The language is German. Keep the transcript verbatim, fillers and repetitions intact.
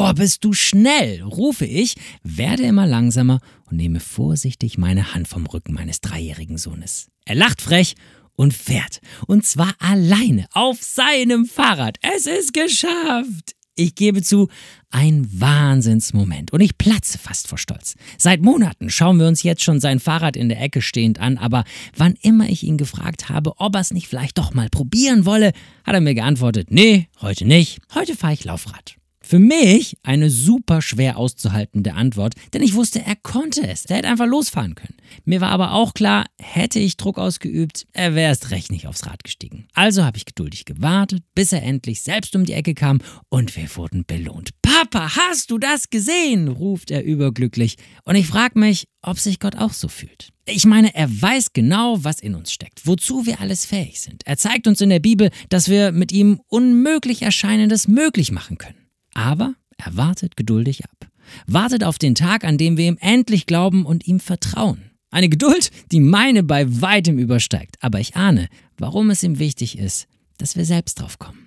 Boah, bist du schnell, rufe ich, werde immer langsamer und nehme vorsichtig meine Hand vom Rücken meines dreijährigen Sohnes. Er lacht frech und fährt. Und zwar alleine auf seinem Fahrrad. Es ist geschafft. Ich gebe zu, ein Wahnsinnsmoment und ich platze fast vor Stolz. Seit Monaten schauen wir uns jetzt schon sein Fahrrad in der Ecke stehend an, aber wann immer ich ihn gefragt habe, ob er es nicht vielleicht doch mal probieren wolle, hat er mir geantwortet, nee, heute nicht, heute fahre ich Laufrad. Für mich eine super schwer auszuhaltende Antwort, denn ich wusste, er konnte es. Er hätte einfach losfahren können. Mir war aber auch klar, hätte ich Druck ausgeübt, er wäre erst recht nicht aufs Rad gestiegen. Also habe ich geduldig gewartet, bis er endlich selbst um die Ecke kam und wir wurden belohnt. Papa, hast du das gesehen? Ruft er überglücklich. Und ich frage mich, ob sich Gott auch so fühlt. Ich meine, er weiß genau, was in uns steckt, wozu wir alles fähig sind. Er zeigt uns in der Bibel, dass wir mit ihm unmöglich Erscheinendes möglich machen können. Aber er wartet geduldig ab. Wartet auf den Tag, an dem wir ihm endlich glauben und ihm vertrauen. Eine Geduld, die meine bei weitem übersteigt. Aber ich ahne, warum es ihm wichtig ist, dass wir selbst drauf kommen.